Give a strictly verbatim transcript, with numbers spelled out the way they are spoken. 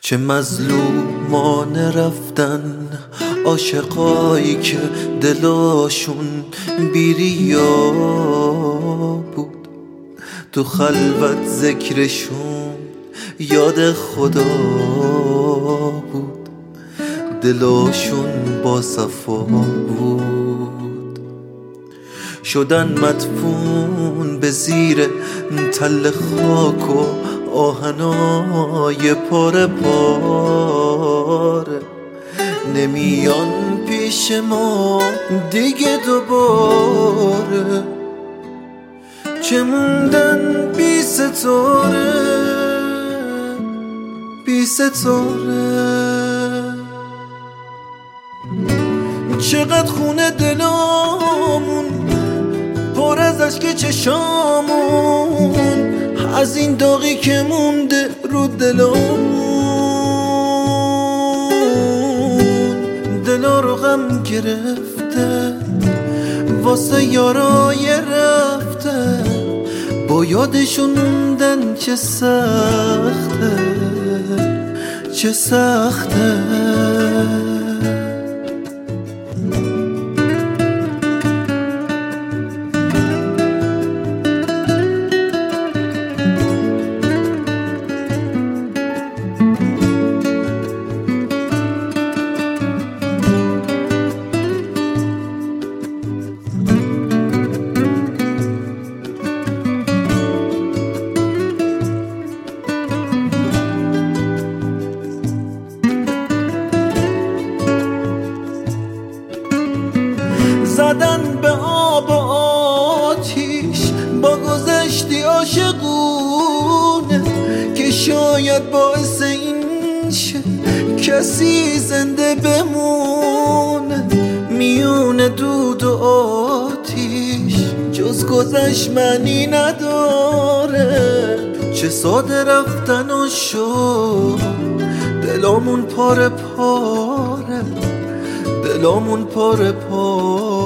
چه مظلومانه رفتن عاشقایی که دلاشون بیریا بود، تو خلوت ذکرشون یاد خدا بود، دلاشون با صفا بود. شدن مدفون به زیر تل خاک و آهنای پاره پاره، نمیان پیش ما دیگه دوباره. چه موندن بی ستاره بی ستاره، چقدر خونه دلامون پر از اشک چشامون، از این داغی که مونده رو دلامون. دلا رو غم گرفته واسه یارای رفته، با یادشون موندن چه سخته چه سخته. زدن به آب و آتیش با گذشتی عاشقونه، که شاید باعث این شه کسی زنده بمونه. میون دود و آتیش جز گذشت معنی نداره، چه ساده رفتن و شد دلامون پاره پاره، دلامون پاره پاره.